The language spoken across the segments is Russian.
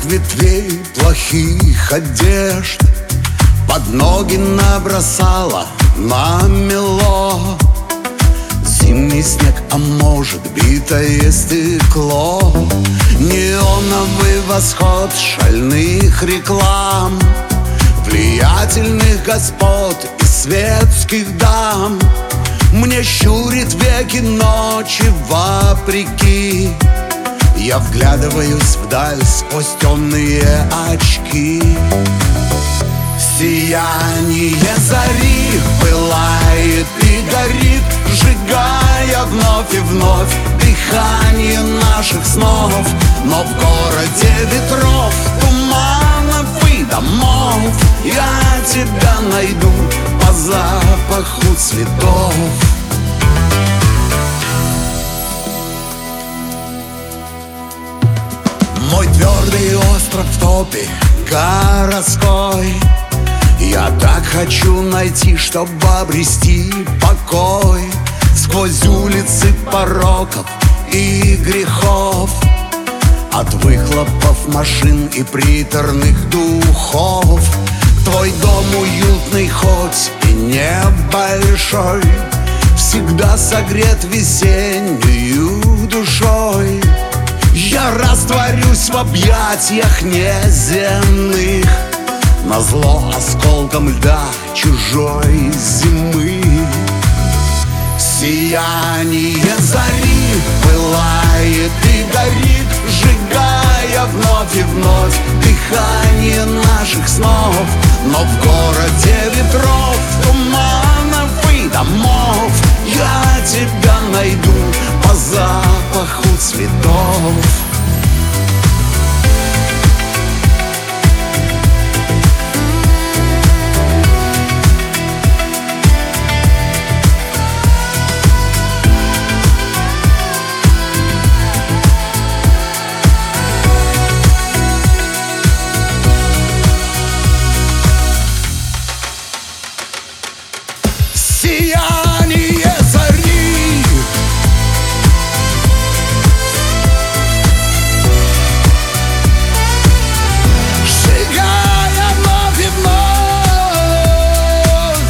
ветвей плохих одежд под ноги набросала намело. Зимний снег, а может битое стекло, неоновый восход шальных реклам, влиятельных господ и светских дам. Мне щурит веки ночи вопреки, я вглядываюсь вдаль сквозь темные очки. Сияние зари пылает и горит, сжигая вновь и вновь дыхание наших снов. Но в городе ветров, туманов и домов я тебя найду по запаху цветов. Мой твердый остров в топе городской, я так хочу найти, чтобы обрести покой сквозь улицы пороков и грехов, от выхлопов машин и приторных духов. Твой дом уютный, хоть и небольшой, всегда согрет весеннюю душой. Я растворюсь в объятиях неземных, назло осколком льда чужой зимы. Сияние зари пылает и горит, сжигая вновь и вновь дыхание наших снов. Но в городе ветров, туманов и домов я тебя найду по запаху цветов. Сияние зари сжигая вновь и вновь.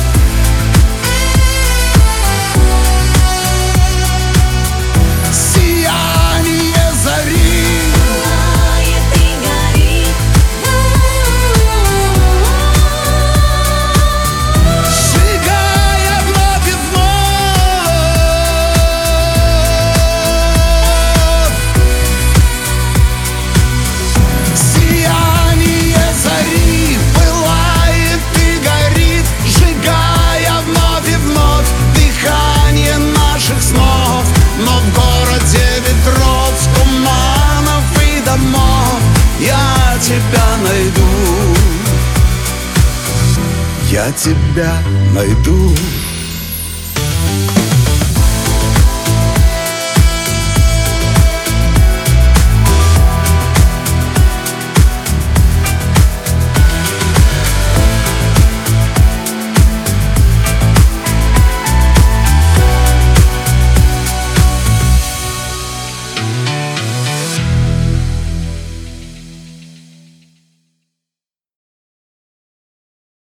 Сияние зари пылает и горит, тебя найду, я тебя найду.